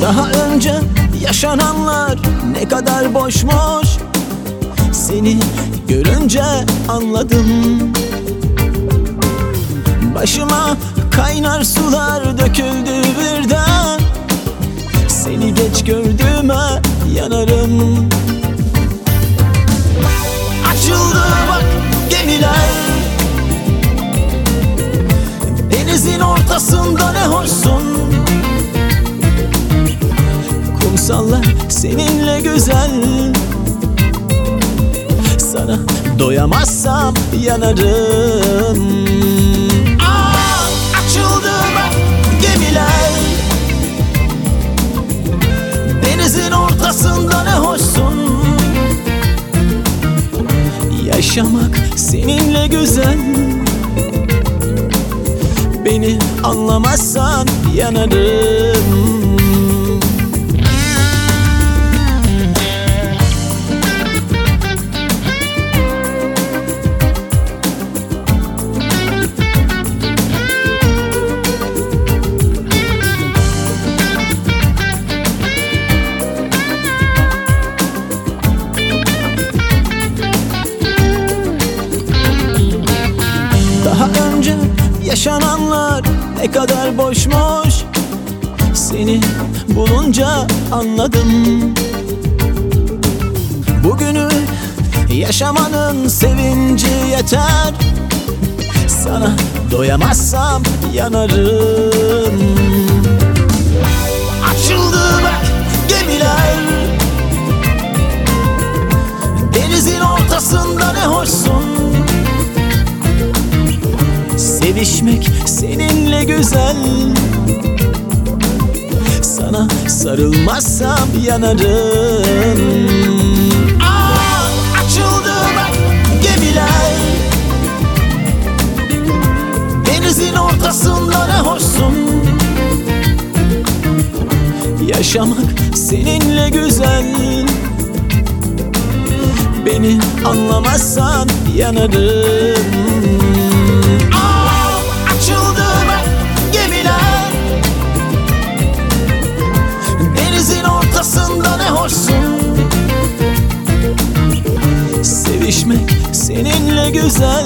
Daha önce yaşananlar ne kadar boşmuş, seni görünce anladım. Başıma kaynar sular döküldü birden, seni geç gördüğüme yanarım. Açıldı bak gemiler, denizin ortasında ne hoşsun. Kumsallar seninle güzel, sana doyamazsam yanarım. Açıldı bak gemiler, denizin ortasında ne hoşsun. Yaşamak seninle güzel, beni anlamazsan yanarım. Daha önce yaşananlar ne kadar boşmuş, seni bulunca anladım. Bugünü yaşamanın sevinci yeter, sana doyamazsam yanarım. Açıldı bak gemiler, denizin ortasında ne hoşsun. Sevişmek seninle güzel, sana sarılmazsam yanarım. Açıldı bak gemiler, denizin ortasında ne hoşsun. Yaşamak seninle güzel, beni anlamazsan yanarım. Açıldı bak gemiler, denizin ortasında ne hoşsun. Sevişmek seninle güzel,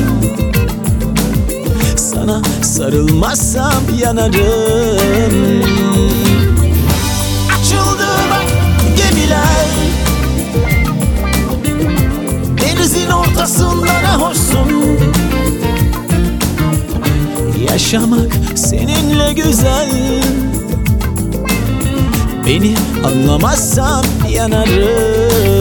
sana sarılmazsam yanarım. Açıldı bak gemiler, denizin ortasında ne hoşsun. Yaşamak seninle güzel, beni anlamazsan yanarım.